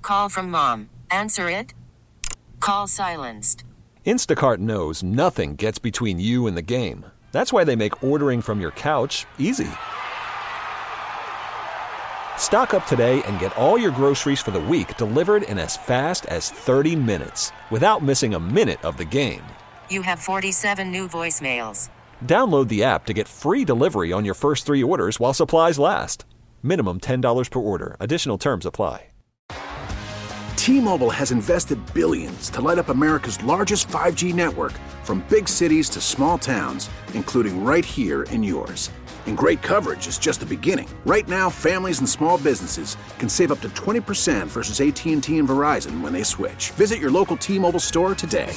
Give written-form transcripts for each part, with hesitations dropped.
Call from mom. Answer it. Call silenced. Instacart knows nothing gets between you and the game. That's why they make ordering from your couch easy. Stock up today and get all your groceries for the week delivered in as fast as 30 minutes without missing a minute of the game. You have 47 new voicemails. Download the app to get free delivery on your first 3 orders while supplies last. Minimum $10 per order. Additional terms apply. T-Mobile has invested billions to light up America's largest 5G network, from big cities to small towns, including right here in yours. And great coverage is just the beginning. Right now, families and small businesses can save up to 20% versus AT&T and Verizon when they switch. Visit your local T-Mobile store today.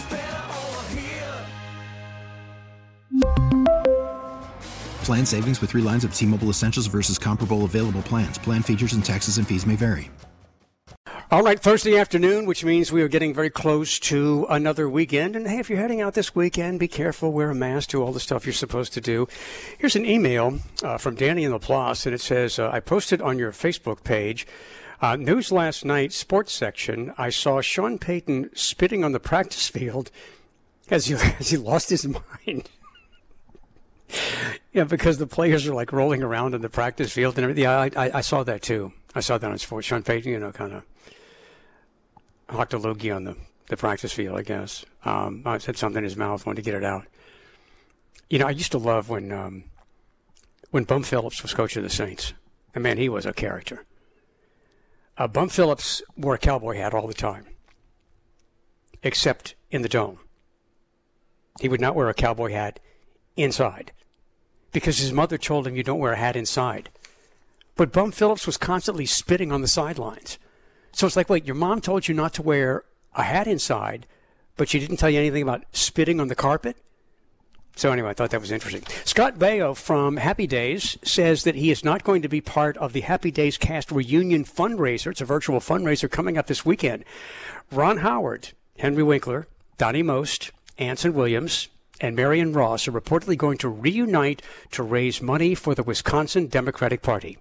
Plan savings with 3 lines of T-Mobile Essentials versus comparable available plans. Plan features and taxes and fees may vary. All right, Thursday afternoon, which means we are getting very close to another weekend. And hey, if you're heading out this weekend, be careful, wear a mask, do all the stuff you're supposed to do. Here's an email from Danny in Laplace, and it says, I posted on your Facebook page, news last night, sports section, I saw Sean Payton spitting on the practice field as he lost his mind. Yeah, because the players are like rolling around in the practice field and everything. Yeah, I saw that too. I saw that on sports. Sean Payton, kind of hocked a loogie on the practice field, I guess. I said something in his mouth, wanted to get it out. I used to love when Bum Phillips was coach of the Saints. And man, he was a character. Bum Phillips wore a cowboy hat all the time, except in the dome. He would not wear a cowboy hat inside, because his mother told him you don't wear a hat inside. But Bum Phillips was constantly spitting on the sidelines. So it's like, wait, your mom told you not to wear a hat inside, but she didn't tell you anything about spitting on the carpet? So anyway, I thought that was interesting. Scott Baio from Happy Days says that he is not going to be part of the Happy Days cast reunion fundraiser. It's a virtual fundraiser coming up this weekend. Ron Howard, Henry Winkler, Donnie Most, Anson Williams, and Marion Ross are reportedly going to reunite to raise money for the Wisconsin Democratic Party.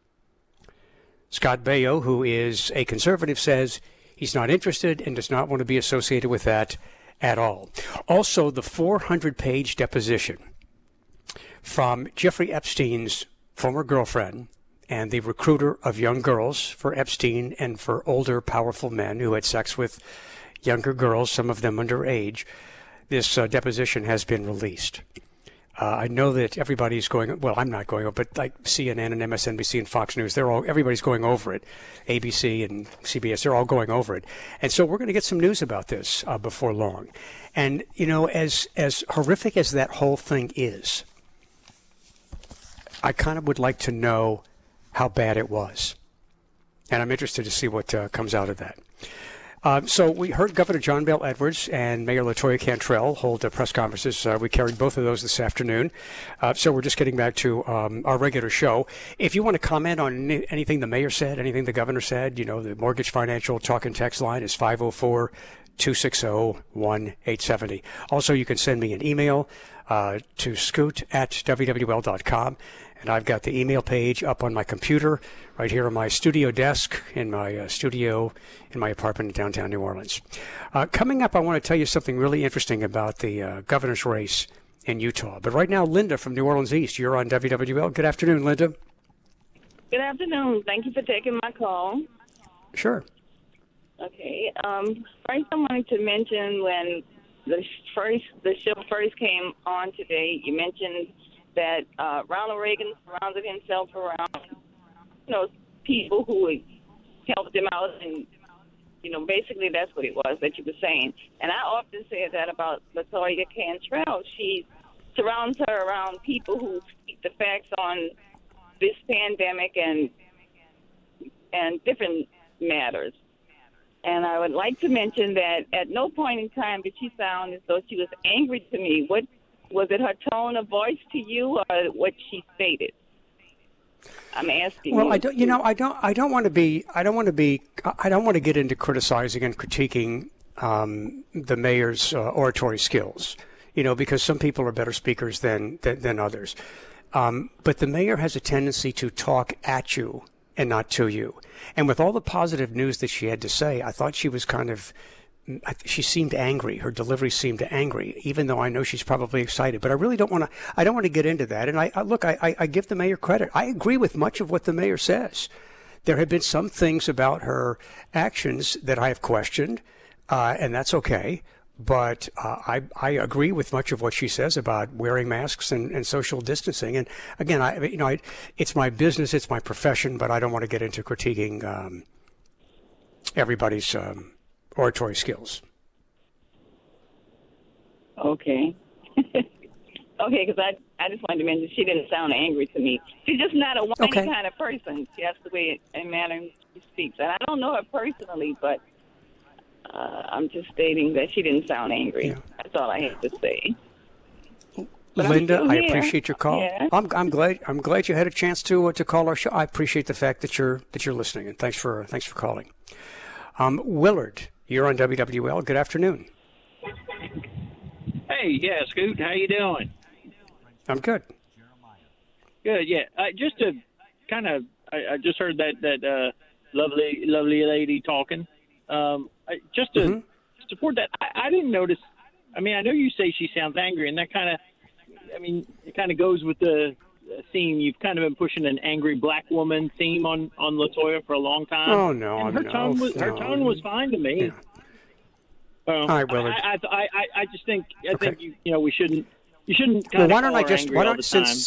Scott Baio, who is a conservative, says he's not interested and does not want to be associated with that at all. Also, the 400-page deposition from Jeffrey Epstein's former girlfriend and the recruiter of young girls for Epstein and for older, powerful men who had sex with younger girls, some of them underage. This deposition has been released. I know that everybody's going, well, I'm not going over, but like CNN and MSNBC and Fox News, everybody's going over it. ABC and CBS, they're all going over it. And so we're going to get some news about this before long. And, as horrific as that whole thing is, I kind of would like to know how bad it was. And I'm interested to see what comes out of that. So we heard Governor John Bel Edwards and Mayor LaToya Cantrell hold press conferences. We carried both of those this afternoon. So we're just getting back to our regular show. If you want to comment on anything the mayor said, anything the governor said, the Mortgage Financial talk and text line is 504-260-1870. Also, you can send me an email to scoot@wwl.com. And I've got the email page up on my computer right here on my studio desk in my studio in my apartment in downtown New Orleans. Coming up, I want to tell you something really interesting about the governor's race in Utah. But right now, Linda from New Orleans East, you're on WWL. Good afternoon, Linda. Good afternoon. Thank you for taking my call. Sure. Okay. First, I wanted to mention when the show first came on today, you mentioned that Ronald Reagan surrounded himself around, people who would help them out, and basically that's what it was that you were saying. And I often say that about LaToya Cantrell. She surrounds her around people who speak the facts on this pandemic and different matters. And I would like to mention that at no point in time did she sound as though she was angry to me. What was it, her tone of voice to you, or what she stated? I'm asking. Well, I don't want to get into criticizing and critiquing the mayor's oratory skills, because some people are better speakers than others. But the mayor has a tendency to talk at you and not to you. And with all the positive news that she had to say, I thought she was she seemed angry. Her delivery seemed angry, even though I know she's probably excited. But I really don't want to get into that. And I give the mayor credit. I agree with much of what the mayor says. There have been some things about her actions that I have questioned, and that's okay. But I agree with much of what she says about wearing masks and social distancing. And again, it's my business, it's my profession, but I don't want to get into critiquing everybody's oratory skills. Okay. Okay, because I just wanted to mention she didn't sound angry to me. She's just not a whiny kind of person. That's the way and manner she speaks. And I don't know her personally, but I'm just stating that she didn't sound angry. Yeah. That's all I have to say. But Linda, I appreciate your call. Yeah. I'm glad you had a chance to call our show. I appreciate the fact that you're listening, and thanks for calling. Willard, you're on WWL. Good afternoon. Hey, yeah, Scoot, how you doing? I'm good. Good, yeah. Just to kind of, I just heard that lovely lady talking. Just to support that, I didn't notice. I mean, I know you say she sounds angry, and that kind of, it kind of goes with the theme. You've kind of been pushing an angry black woman theme on LaToya for a long time. Oh no, and her tone was fine to me. Yeah. All right, Willard. I just think we shouldn't. You shouldn't. Well, why don't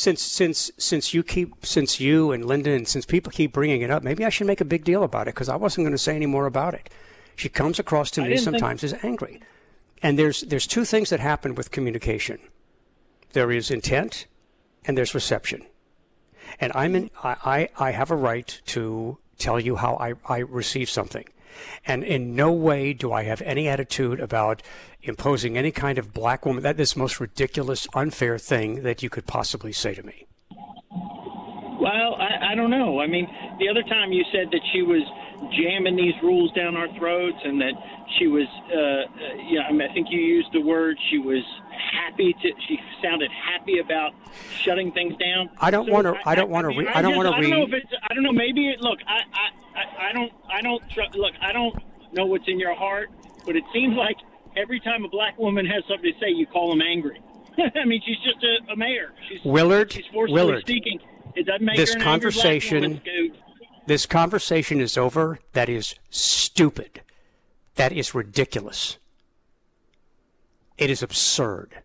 since you and Linda and since people keep bringing it up, maybe I should make a big deal about it because I wasn't going to say any more about it. She comes across to me sometimes as angry, and there's two things that happen with communication. There is intent, and there's reception. And I have a right to tell you how I receive something. And in no way do I have any attitude about imposing any kind of black woman. That is the most ridiculous, unfair thing that you could possibly say to me. Well, I don't know. I mean, the other time you said that she was jamming these rules down our throats and that she was, I think you used the word she was she sounded happy about shutting things down. I don't want to read. I don't know. Maybe look, I don't know what's in your heart, but it seems like every time a black woman has something to say, you call them angry. I mean, she's just a mayor. She's forcefully speaking. It doesn't make her an angry black woman, Scoot. This conversation is over. That is stupid. That is ridiculous. It is absurd.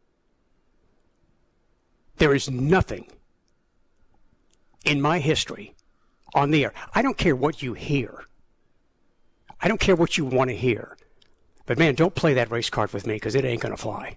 There is nothing in my history on the air. I don't care what you hear. I don't care what you want to hear. But, man, don't play that race card with me because it ain't going to fly.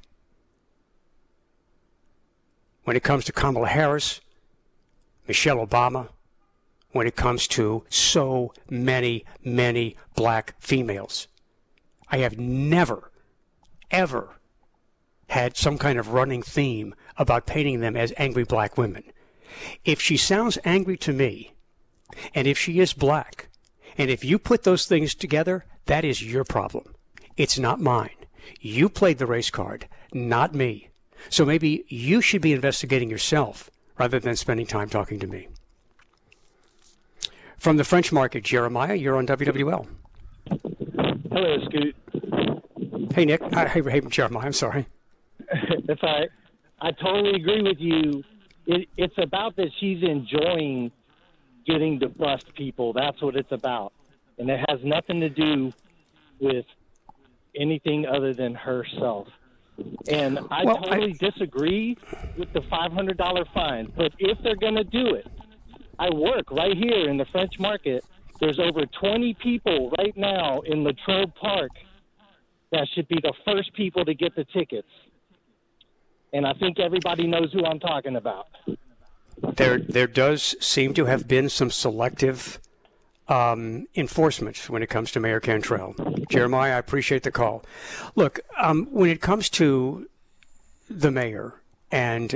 When it comes to Kamala Harris, Michelle Obama, when it comes to so many, many black females, I have never, ever had some kind of running theme about painting them as angry black women. If she sounds angry to me, and if she is black, and if you put those things together, that is your problem. It's not mine. You played the race card, not me. So maybe you should be investigating yourself rather than spending time talking to me. From the French Market, Jeremiah, you're on WWL. Hello, Scoot. Hey, Nick. Hey, Jeremiah, I'm sorry. That's all right. I totally agree with you. It's about that she's enjoying getting to bust people. That's what it's about. And it has nothing to do with anything other than herself. And I totally disagree with the $500 fine. But if they're going to do it, I work right here in the French Market. There's over 20 people right now in Latrobe Park that should be the first people to get the tickets. And I think everybody knows who I'm talking about. There does seem to have been some selective enforcement when it comes to Mayor Cantrell. Jeremiah, I appreciate the call. Look, when it comes to the mayor, and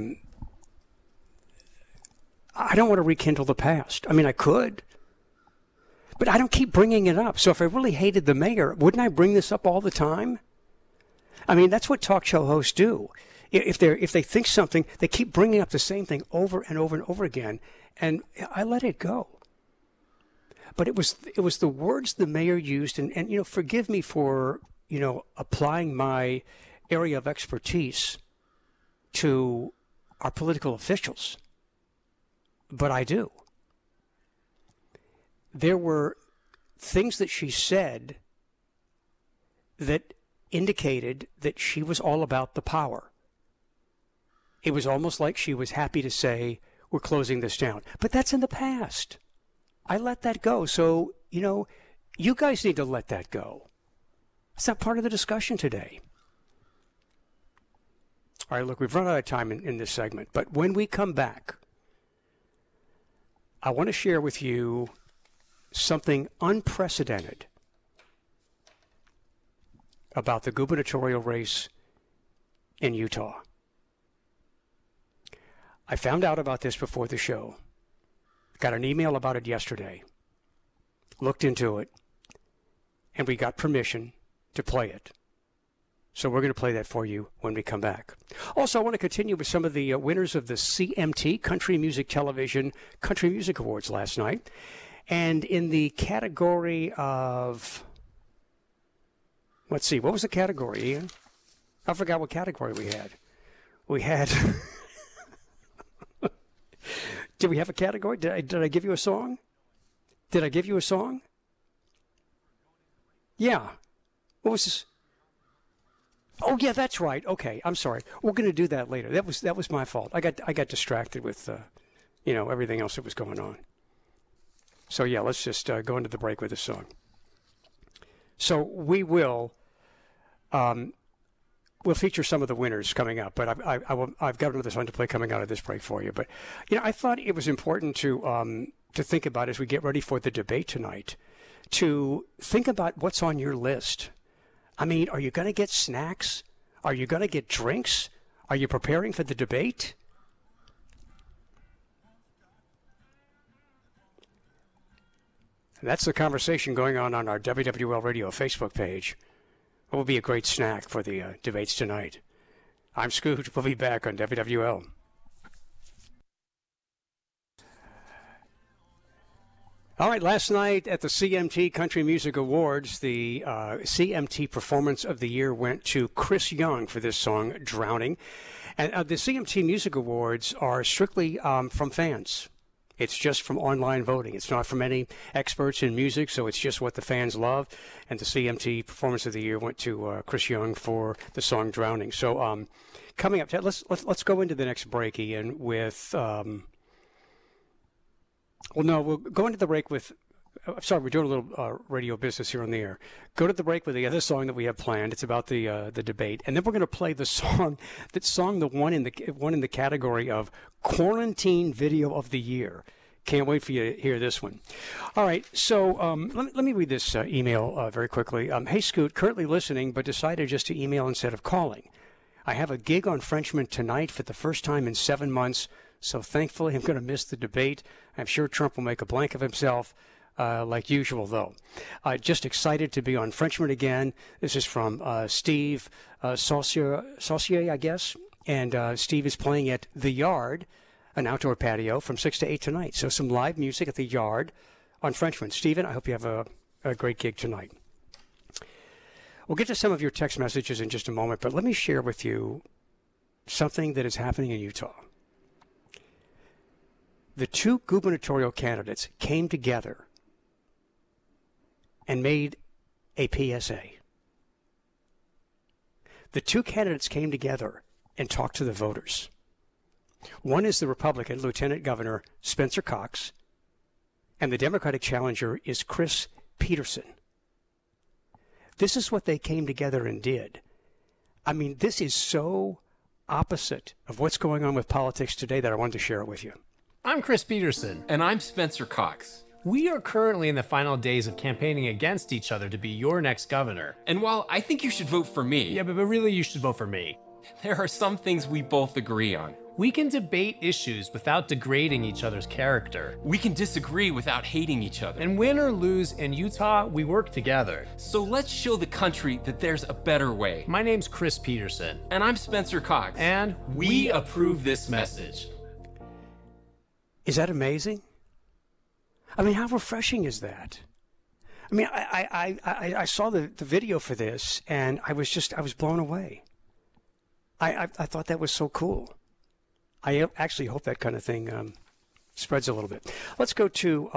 I don't want to rekindle the past. I mean, I could, but I don't keep bringing it up. So if I really hated the mayor, wouldn't I bring this up all the time? I mean, that's what talk show hosts do. If they think something, they keep bringing up the same thing over and over and over again, and I let it go. But it was the words the mayor used, and you know, forgive me for, you know, applying my area of expertise to our political officials, but I do. There were things that she said that indicated that she was all about the power. It was almost like she was happy to say, we're closing this down. But that's in the past. I let that go. So, you know, you guys need to let that go. It's not part of the discussion today. All right, look, we've run out of time in this segment. But when we come back, I want to share with you something unprecedented about the gubernatorial race in Utah. I found out about this before the show. Got an email about it yesterday. Looked into it. And we got permission to play it. So we're going to play that for you when we come back. Also, I want to continue with some of the winners of the CMT, Country Music Television Country Music Awards last night. And in the category of... Let's see, what was the category, Ian? I forgot what category we had. We had... Did we have a category? Did I give you a song? Did I give you a song? Yeah. What was this? Oh, yeah, that's right. Okay, I'm sorry. We're going to do that later. That was my fault. I got distracted with, you know, everything else that was going on. So, yeah, let's just go into the break with a song. So we will... We'll feature some of the winners coming up, but I've got another song to play coming out of this break for you. But, you know, I thought it was important to think about as we get ready for the debate tonight, to think about what's on your list. I mean, are you going to get snacks? Are you going to get drinks? Are you preparing for the debate? And that's the conversation going on our WWL Radio Facebook page. What will be a great snack for the debates tonight? I'm Scoot. We'll be back on WWL. All right, last night at the CMT Country Music Awards, the CMT Performance of the Year went to Chris Young for this song, Drowning. And the CMT Music Awards are strictly from fans. It's just from online voting. It's not from any experts in music, so it's just what the fans love. And the CMT Performance of the Year went to Chris Young for the song "Drowning." So, coming up, let's go into the next break, Ian. With we'll go into the break with. Sorry, we're doing a little radio business here on the air. Go to the break with the other song that we have planned. It's about the debate, and then we're going to play the song the one in the category of Quarantine Video of the Year. Can't wait for you to hear this one. All right, so let me read this email very quickly. Hey, Scoot, currently listening, but decided just to email instead of calling. I have a gig on Frenchman tonight for the first time in 7 months, so thankfully I'm going to miss the debate. I'm sure Trump will make a blank of himself. Like usual, though. Just excited to be on Frenchman again. This is from Steve Saucier, I guess. And Steve is playing at The Yard, an outdoor patio, from 6 to 8 tonight. So some live music at The Yard on Frenchman. Stephen, I hope you have a great gig tonight. We'll get to some of your text messages in just a moment, but let me share with you something that is happening in Utah. The two gubernatorial candidates came together and made a PSA. The two candidates came together and talked to the voters. One is the Republican Lieutenant Governor Spencer Cox, and the Democratic challenger is Chris Peterson. This is what they came together and did. I mean, this is so opposite of what's going on with politics today that I wanted to share it with you. I'm Chris Peterson. And I'm Spencer Cox. We are currently in the final days of campaigning against each other to be your next governor. And while I think you should vote for me... Yeah, but really you should vote for me. There are some things we both agree on. We can debate issues without degrading each other's character. We can disagree without hating each other. And win or lose in Utah, we work together. So let's show the country that there's a better way. My name's Chris Peterson. And I'm Spencer Cox. And we approve this message. Is that amazing? I mean, how refreshing is that? I mean, I saw the video for this, and I was blown away. I thought that was so cool. I actually hope that kind of thing spreads a little bit. Let's go to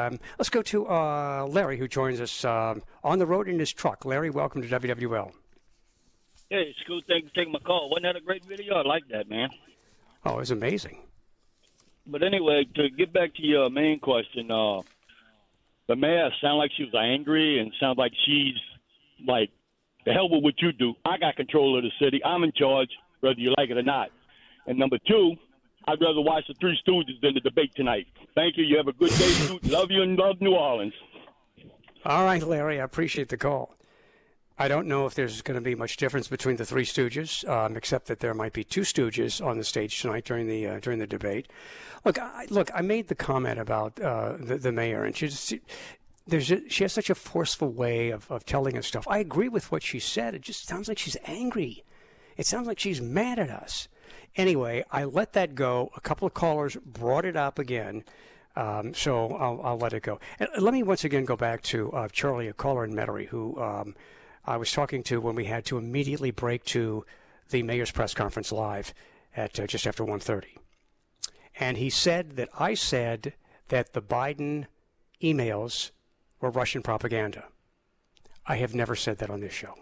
Larry, who joins us on the road in his truck. Larry, welcome to WWL. Hey, it's cool. Thanks for taking my call. Wasn't that a great video? I like that, man. Oh, it was amazing. But anyway, to get back to your main question, the mayor sounded like she was angry and sounds like she's like, the hell with what you do. I got control of the city. I'm in charge, whether you like it or not. And number two, I'd rather watch the Three Stooges than the debate tonight. Thank you. You have a good day, dude. Love you and love New Orleans. All right, Larry, I appreciate the call. I don't know if there's going to be much difference between the Three Stooges, except that there might be two Stooges on the stage tonight during the debate. Look, I made the comment about the mayor, and she has such a forceful way of telling us stuff. I agree with what she said. It just sounds like she's angry. It sounds like she's mad at us. Anyway, I let that go. A couple of callers brought it up again, so I'll let it go. And let me once again go back to Charlie, a caller in Metairie, who I was talking to when we had to immediately break to the mayor's press conference live at just after 1:30. And he said that I said that the Biden emails were Russian propaganda. I have never said that on this show.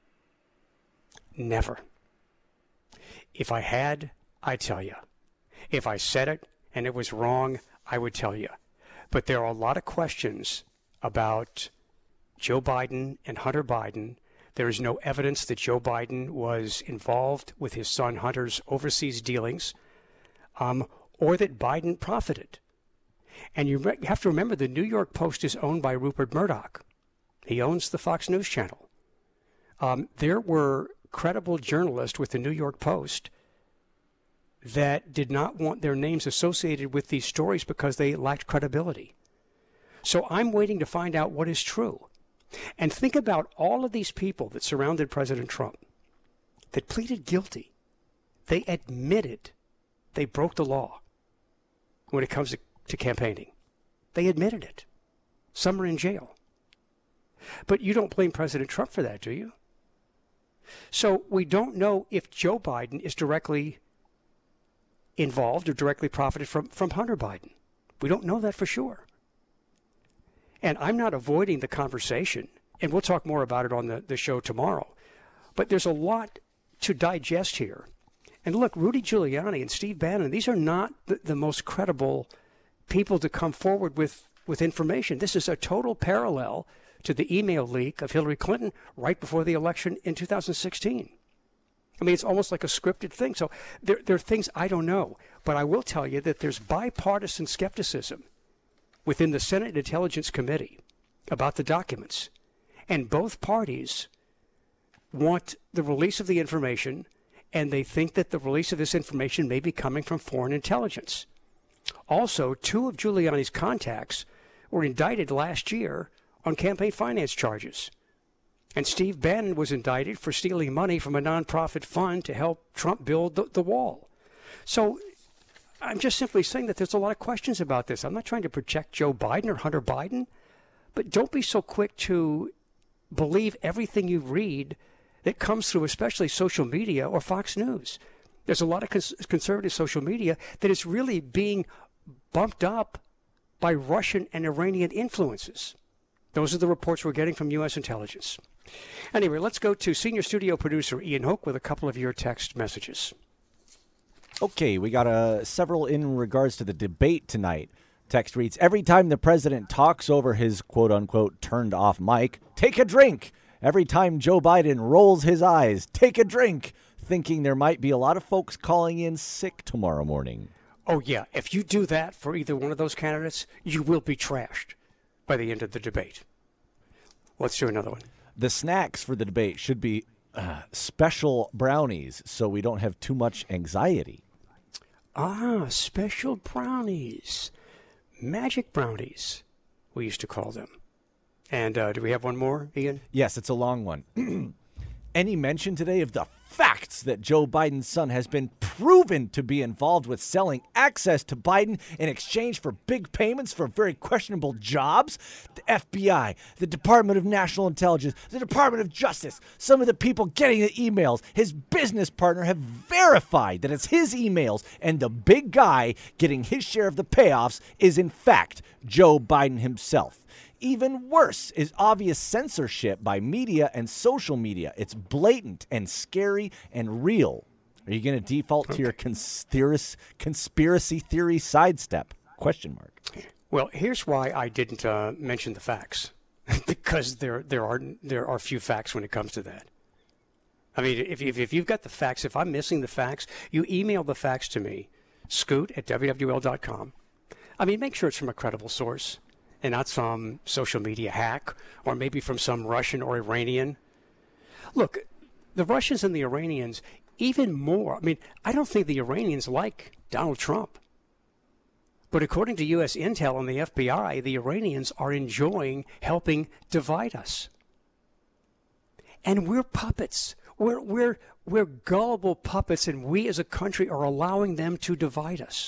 Never. If I had, I'd tell you. If I said it and it was wrong, I would tell you. But there are a lot of questions about Joe Biden and Hunter Biden. There is no evidence that Joe Biden was involved with his son Hunter's overseas dealings, or that Biden profited. And you have to remember, the New York Post is owned by Rupert Murdoch. He owns the Fox News Channel. There were credible journalists with the New York Post that did not want their names associated with these stories because they lacked credibility. So I'm waiting to find out what is true. And think about all of these people that surrounded President Trump that pleaded guilty. They admitted they broke the law when it comes to campaigning. They admitted it. Some are in jail. But you don't blame President Trump for that, do you? So we don't know if Joe Biden is directly involved or directly profited from Hunter Biden. We don't know that for sure. And I'm not avoiding the conversation, and we'll talk more about it on the show tomorrow. But there's a lot to digest here. And look, Rudy Giuliani and Steve Bannon, these are not the most credible people to come forward with information. This is a total parallel to the email leak of Hillary Clinton right before the election in 2016. I mean, it's almost like a scripted thing. So there are things I don't know. But I will tell you that there's bipartisan skepticism within the Senate Intelligence Committee about the documents. And both parties want the release of the information, and they think that the release of this information may be coming from foreign intelligence. Also, 2 of Giuliani's contacts were indicted last year on campaign finance charges. And Steve Bannon was indicted for stealing money from a nonprofit fund to help Trump build the wall. So I'm just simply saying that there's a lot of questions about this. I'm not trying to project Joe Biden or Hunter Biden, but don't be so quick to believe everything you read that comes through, especially social media or Fox News. There's a lot of conservative social media that is really being bumped up by Russian and Iranian influences. Those are the reports we're getting from U.S. intelligence. Anyway, let's go to senior studio producer Ian Hoke with a couple of your text messages. Okay, we got several in regards to the debate tonight. Text reads, every time the president talks over his quote-unquote turned-off mic, take a drink. Every time Joe Biden rolls his eyes, take a drink, thinking there might be a lot of folks calling in sick tomorrow morning. Oh, yeah. If you do that for either one of those candidates, you will be trashed by the end of the debate. Let's do another one. The snacks for the debate should be special brownies so we don't have too much anxiety. Ah, special brownies. Magic brownies, we used to call them. And do we have one more, Ian? Yes, it's a long one. Any mention today of the facts that Joe Biden's son has been proven to be involved with selling access to Biden in exchange for big payments for very questionable jobs. The FBI, the Department of National Intelligence, the Department of Justice, some of the people getting the emails, his business partner have verified that it's his emails, and the big guy getting his share of the payoffs is in fact Joe Biden himself. Even worse is obvious censorship by media and social media. It's blatant and scary and real. Are you going to default to your conspiracy theory sidestep? Question mark. Well, here's why I didn't mention the facts, because there are few facts when it comes to that. I mean, if you've got the facts, if I'm missing the facts, you email the facts to me, scoot@wwl.com. I mean, make sure it's from a credible source and not some social media hack or maybe from some Russian or Iranian. Look, the Russians and the Iranians, even more. I mean, I don't think the Iranians like Donald Trump. But according to U.S. intel and the FBI, the Iranians are enjoying helping divide us. And we're puppets. We're gullible puppets, and we as a country are allowing them to divide us.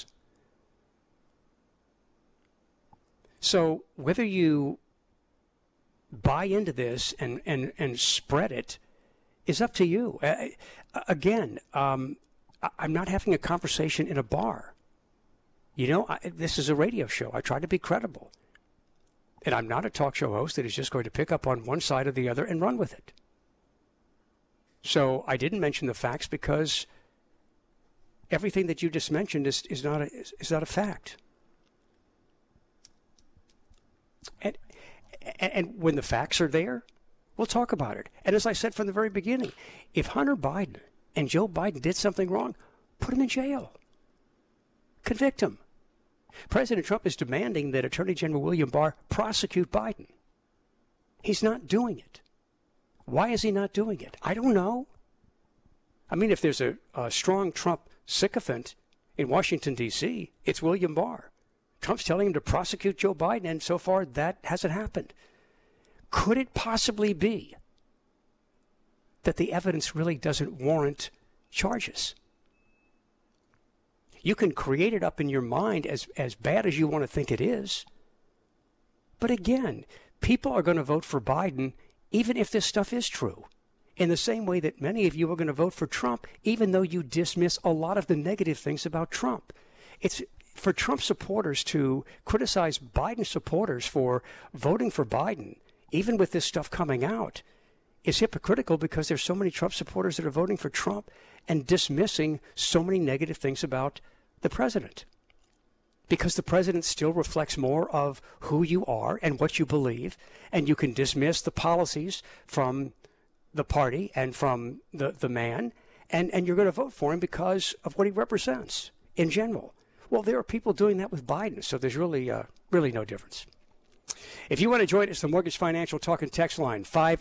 So whether you buy into this and spread it is up to you. Again, I'm not having a conversation in a bar. You know, this is a radio show. I try to be credible. And I'm not a talk show host that is just going to pick up on one side or the other and run with it. So I didn't mention the facts because everything that you just mentioned is not a fact. And when the facts are there, we'll talk about it. And as I said from the very beginning, if Hunter Biden and Joe Biden did something wrong, put him in jail. Convict him. President Trump is demanding that Attorney General William Barr prosecute Biden. He's not doing it. Why is he not doing it? I don't know. I mean, if there's a strong Trump sycophant in Washington, D.C., it's William Barr. Trump's telling him to prosecute Joe Biden, and so far that hasn't happened. Could it possibly be that the evidence really doesn't warrant charges? You can create it up in your mind as bad as you want to think it is. But again, people are going to vote for Biden even if this stuff is true. In the same way that many of you are going to vote for Trump, even though you dismiss a lot of the negative things about Trump. It's for Trump supporters to criticize Biden supporters for voting for Biden, even with this stuff coming out, is hypocritical because there's so many Trump supporters that are voting for Trump and dismissing so many negative things about the president. Because the president still reflects more of who you are and what you believe, and you can dismiss the policies from the party and from the man, and you're going to vote for him because of what he represents in general. Well, there are people doing that with Biden, so there's really no difference. If you want to join us, the Mortgage Financial Talk and Text line,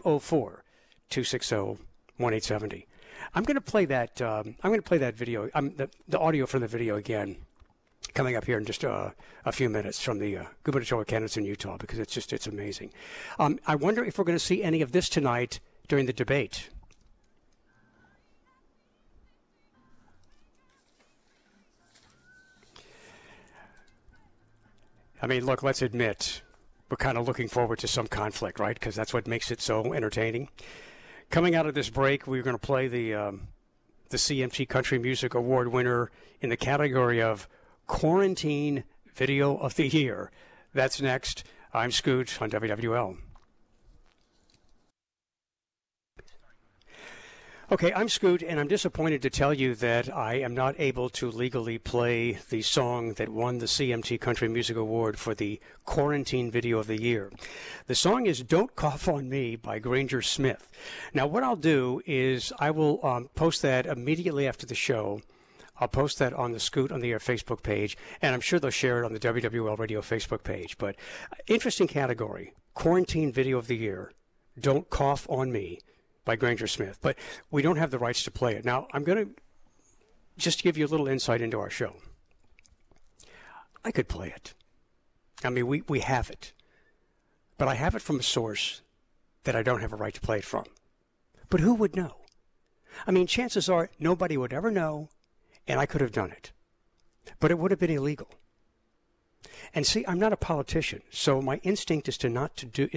504-260-1870. I'm going to play that. I'm going to play that video. The audio from the video again, coming up here in just a few minutes from the gubernatorial candidates in Utah, because it's amazing. I wonder if we're going to see any of this tonight during the debate. I mean, look, let's admit, we're kind of looking forward to some conflict, right? Because that's what makes it so entertaining. Coming out of this break, we're going to play the CMT Country Music Award winner in the category of Quarantine Video of the Year. That's next. I'm Scoot on WWL. Okay, I'm Scoot, and I'm disappointed to tell you that I am not able to legally play the song that won the CMT Country Music Award for the Quarantine Video of the Year. The song is Don't Cough on Me by Granger Smith. Now, what I'll do is I will post that immediately after the show. I'll post that on the Scoot on the Air Facebook page, and I'm sure they'll share it on the WWL Radio Facebook page. But interesting category, Quarantine Video of the Year, Don't Cough on Me by Granger Smith. But we don't have the rights to play it. Now, I'm going to just give you a little insight into our show. I could play it. I mean, we have it. But I have it from a source that I don't have a right to play it from. But who would know? I mean, chances are nobody would ever know, and I could have done it. But it would have been illegal. And see, I'm not a politician, so my instinct is to not do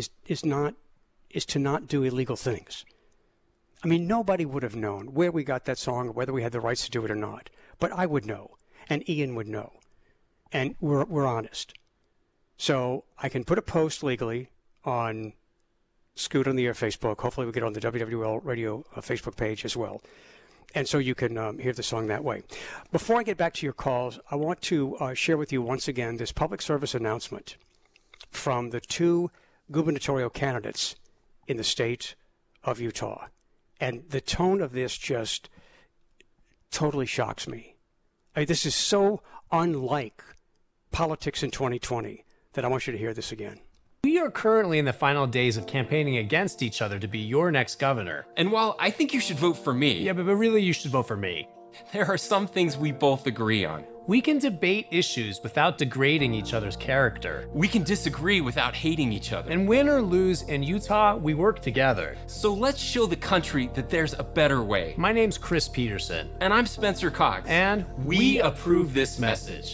illegal things. I mean, nobody would have known where we got that song or whether we had the rights to do it or not. But I would know, and Ian would know, and we're honest. So I can put a post legally on Scoot on the Air Facebook. Hopefully we get on the WWL Radio Facebook page as well. And so you can hear the song that way. Before I get back to your calls, I want to share with you once again this public service announcement from the two gubernatorial candidates in the state of Utah. And the tone of this just totally shocks me. I mean, this is so unlike politics in 2020 that I want you to hear this again. We are currently in the final days of campaigning against each other to be your next governor. And while I think you should vote for me... Yeah, but really you should vote for me. There are some things we both agree on. We can debate issues without degrading each other's character. We can disagree without hating each other. And win or lose in Utah, we work together. So let's show the country that there's a better way. My name's Chris Peterson. And I'm Spencer Cox. And we approve this message.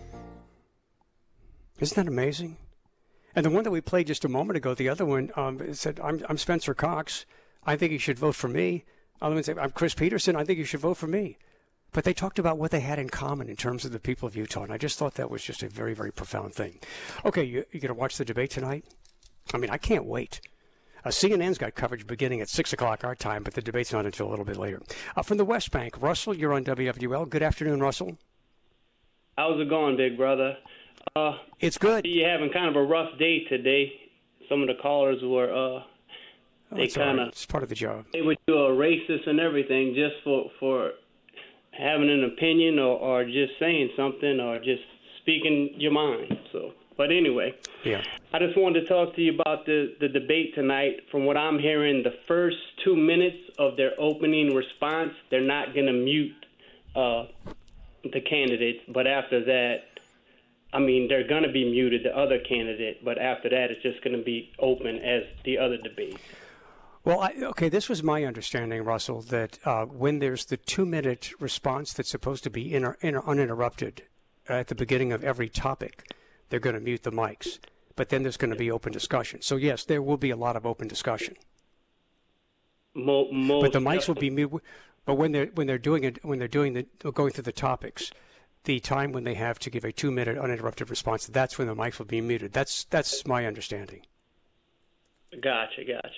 Isn't that amazing? And the one that we played just a moment ago, the other one said, I'm Spencer Cox. I think you should vote for me. Other one said, I'm Chris Peterson. I think you should vote for me. But they talked about what they had in common in terms of the people of Utah. And I just thought that was just a very, very profound thing. Okay, you going to watch the debate tonight? I mean, I can't wait. CNN's got coverage beginning at 6 o'clock our time, but the debate's not until a little bit later. From the West Bank, Russell, you're on WWL. Good afternoon, Russell. How's it going, big brother? It's good. You're having kind of a rough day today. Some of the callers were, they kind of... It's part of the job. They would do a racist and everything just for having an opinion or just saying something or just speaking your mind. So, but anyway, yeah. I just wanted to talk to you about the debate tonight. From what I'm hearing, the first 2 minutes of their opening response, they're not going to mute the candidates. But after that, I mean, they're going to be muted, the other candidate. But after that, it's just going to be open as the other debate. Well, okay, this was my understanding, Russell, that when there's the 2-minute response that's supposed to be uninterrupted at the beginning of every topic, they're going to mute the mics. But then there's going to be open discussion. So, yes, there will be a lot of open discussion. But the mics will be muted. But when they're doing it, going through the topics, the time when they have to give a 2-minute uninterrupted response, that's when the mics will be muted. That's my understanding. Gotcha.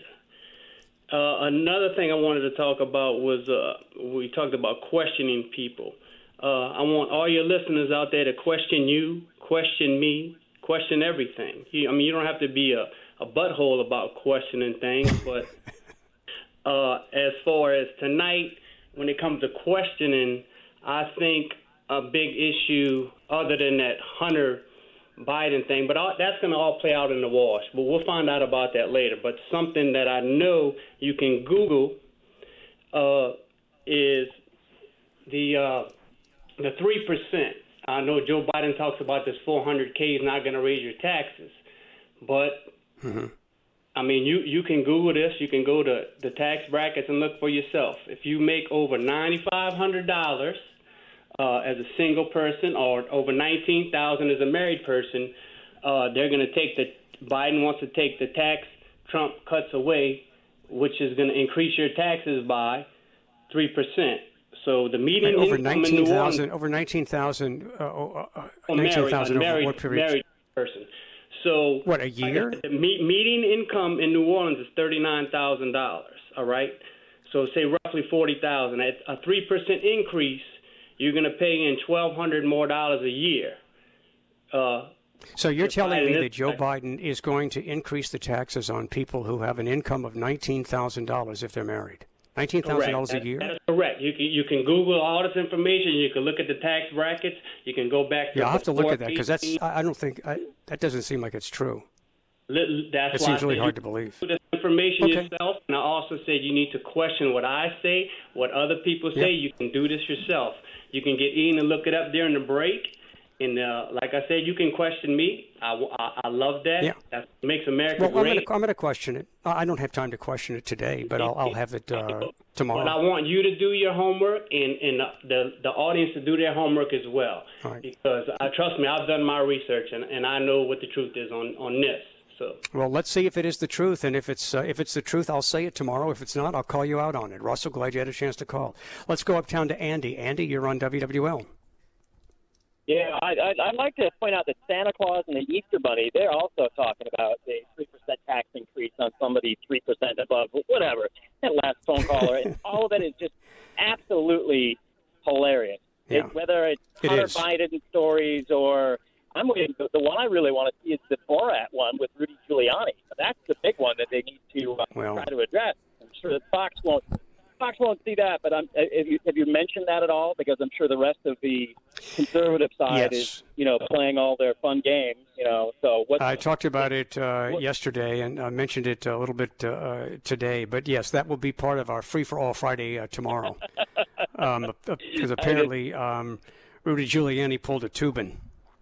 Another thing I wanted to talk about was we talked about questioning people. I want all your listeners out there to question you, question me, question everything. You don't have to be a butthole about questioning things, but as far as tonight, when it comes to questioning, I think a big issue other than that Hunter Biden thing, but that's going to all play out in the wash. But we'll find out about that later. But something that I know you can Google is the 3%. I know Joe Biden talks about this 400K is not going to raise your taxes, but I mean you can Google this. You can go to the tax brackets and look for yourself. If you make over $9,500. As a single person, or over $19,000 as a married person, they're going to take Biden wants to take the tax Trump cuts away, which is going to increase your taxes by 3%. So the median over income in New Orleans, over 19,000, married person. So what, a year? The median income in New Orleans is $39,000. All right, so say roughly $40,000. At a 3% increase, you're going to pay in $1,200 more a year. So you're telling me that Joe Biden is going to increase the taxes on people who have an income of $19,000 if they're married? $19,000 a year? That's correct. You can Google all this information. You can look at the tax brackets. You can go back to I'll have to look at that because I don't think that doesn't seem like it's true. It seems really hard to believe. This information yourself, and I also said you need to question what I say, what other people say. You can do this yourself. You can get Ian and look it up during the break, And like I said, you can question me. I love that. Yeah. That makes America Well, great. I'm going to question it. I don't have time to question it today, but I'll have it tomorrow. But I want you to do your homework and the audience to do their homework as well. All right. Because trust me, I've done my research and I know what the truth is on this. So. Well, let's see if it is the truth, and if it's the truth, I'll say it tomorrow. If it's not, I'll call you out on it. Russell, glad you had a chance to call. Let's go uptown to Andy. Andy, you're on WWL. Yeah, I'd like to point out that Santa Claus and the Easter Bunny, they're also talking about a 3% tax increase on somebody 3% above, whatever, that last phone caller. And all of it is just absolutely hilarious. Yeah. Whether it's Hunter Biden stories or I'm waiting. The one I really want to see is the Borat one with Rudy Giuliani. That's the big one that they need to try to address. I'm sure that Fox won't see that, but have you mentioned that at all? Because I'm sure the rest of the conservative side is, playing all their fun games, So I talked about it yesterday and mentioned it a little bit today. But yes, that will be part of our Free for All Friday tomorrow. Because apparently Rudy Giuliani pulled a Tubin.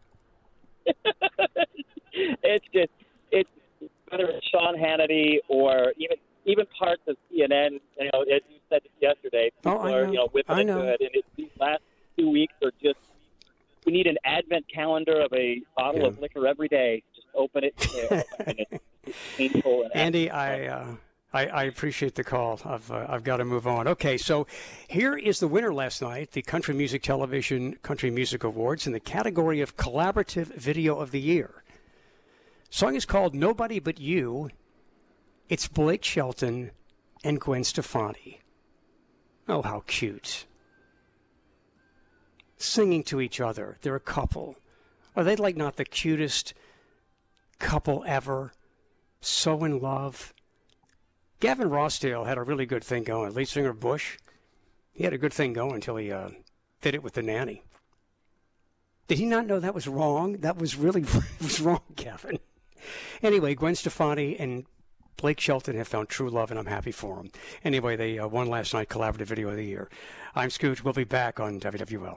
It's whether it's Sean Hannity or even parts of CNN, as you said yesterday, people are, whipping into it. And these last 2 weeks are just, we need an advent calendar of a bottle of liquor every day. Just open it. And it's painful. And Andy, I appreciate the call. I've got to move on. Okay, so here is the winner last night, the Country Music Television Country Music Awards in the category of Collaborative Video of the Year. Song is called Nobody But You. It's Blake Shelton and Gwen Stefani. Oh, how cute. Singing to each other. They're a couple. Are they like not the cutest couple ever? So in love. Gavin Rossdale had a really good thing going. Lead singer of Bush. He had a good thing going until he did it with the nanny. Did he not know that was wrong? That was really wrong, Gavin. Anyway, Gwen Stefani and Blake Shelton have found true love, and I'm happy for them. Anyway, they won last night Collaborative Video of the Year. I'm Scooch. We'll be back on WWL.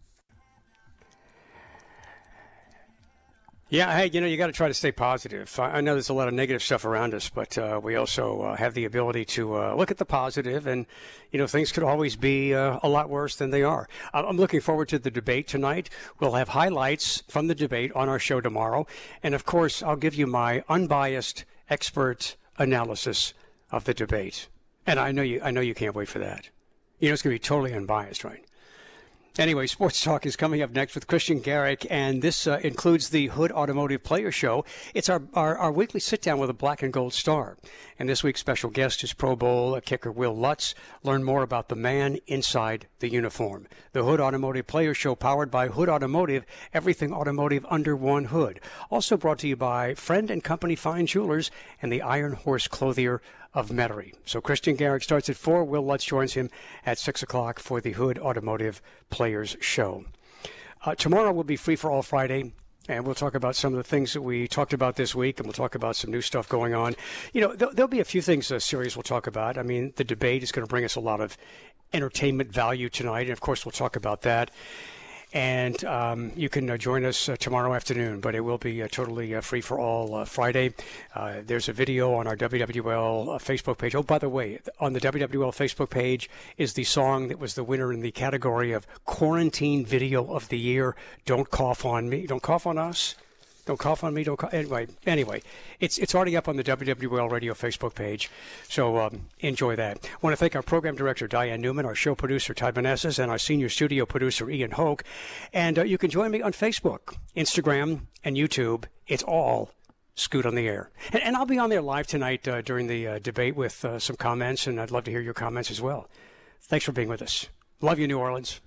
Yeah, hey, you got to try to stay positive. I know there's a lot of negative stuff around us, but we also have the ability to look at the positive, and, things could always be a lot worse than they are. I'm looking forward to the debate tonight. We'll have highlights from the debate on our show tomorrow, and, of course, I'll give you my unbiased expert analysis of the debate. And I know you can't wait for that. It's going to be totally unbiased, right? Anyway, Sports Talk is coming up next with Christian Garrick, and this includes the Hood Automotive Player Show. It's our weekly sit-down with a black and gold star. And this week's special guest is Pro Bowl kicker Will Lutz. Learn more about the man inside the uniform. The Hood Automotive Player Show, powered by Hood Automotive, everything automotive under one hood. Also brought to you by Friend and Company Fine Jewelers and the Iron Horse Clothier of Metairie. So Christian Garrick starts at 4. Will Lutz joins him at 6 o'clock for the Hood Automotive Players Show. Tomorrow will be Free for All Friday, and we'll talk about some of the things that we talked about this week, and we'll talk about some new stuff going on. There'll be a few things serious we'll talk about. I mean, the debate is going to bring us a lot of entertainment value tonight, and of course we'll talk about that. And you can join us tomorrow afternoon, but it will be totally free for all Friday. There's a video on our WWL Facebook page. Oh, by the way, on the WWL Facebook page is the song that was the winner in the category of Quarantine Video of the Year. Don't cough on me. Don't cough on us. Don't cough on me. Don't cough. Anyway, it's already up on the WWL Radio Facebook page, so enjoy that. I want to thank our program director, Diane Newman, our show producer, Ty Manassas, and our senior studio producer, Ian Hoke. And you can join me on Facebook, Instagram, and YouTube. It's all Scoot on the Air. And I'll be on there live tonight during the debate with some comments, and I'd love to hear your comments as well. Thanks for being with us. Love you, New Orleans.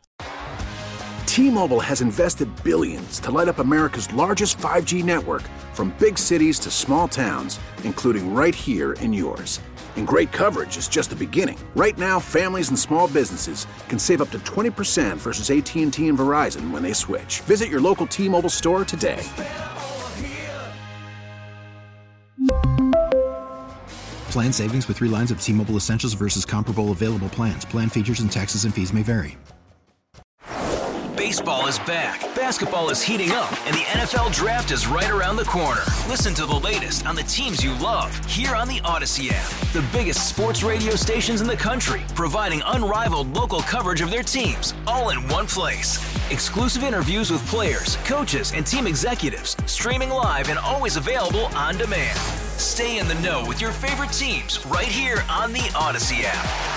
T-Mobile has invested billions to light up America's largest 5G network, from big cities to small towns, including right here in yours. And great coverage is just the beginning. Right now, families and small businesses can save up to 20% versus AT&T and Verizon when they switch. Visit your local T-Mobile store today. Plan savings with 3 lines of T-Mobile Essentials versus comparable available plans. Plan features and taxes and fees may vary. Baseball is back, basketball is heating up, and the NFL Draft is right around the corner. Listen to the latest on the teams you love here on the Odyssey app. The biggest sports radio stations in the country, providing unrivaled local coverage of their teams, all in one place. Exclusive interviews with players, coaches, and team executives, streaming live and always available on demand. Stay in the know with your favorite teams right here on the Odyssey app.